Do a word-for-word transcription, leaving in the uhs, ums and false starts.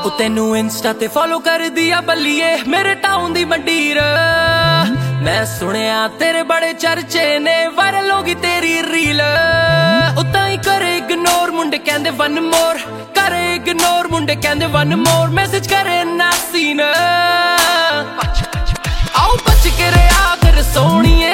ਉਹ ਤੈਨੂੰ ਇੰਸਟਾ ਤੇ ਫੋਲੋ ਕਰਦੀ ਆ ਬੱਲੀਏ ਮੇਰੇ ਟਾਊਨ ਦੀ ਮੰਡੀਰ। ਮੈਂ ਸੁਣਿਆ ਤੇਰੇ ਬੜੇ ਚਰਚੇ ਨੇ, ਵਾਇਰਲ ਹੋ ਗਈ ਤੇਰੀ ਰੀਲ। ਉਤਾਂ ਹੀ ਕਰੇ ਇਗਨੋਰ ਮੁੰਡੇ ਕਹਿੰਦੇ ਵਨ ਮੋਰ, ਕਰੇ ਇਗਨੋਰ ਮੁੰਡੇ ਕਹਿੰਦੇ ਵਨ ਮੋਰ। ਮੈਸੇਜ ਕਰੇ ਨਾ ਸੀਨ ਆਓ ਬਚ ਕੇ ਰਿਹਾ ਕਰ ਸੋਹਣੀਏ,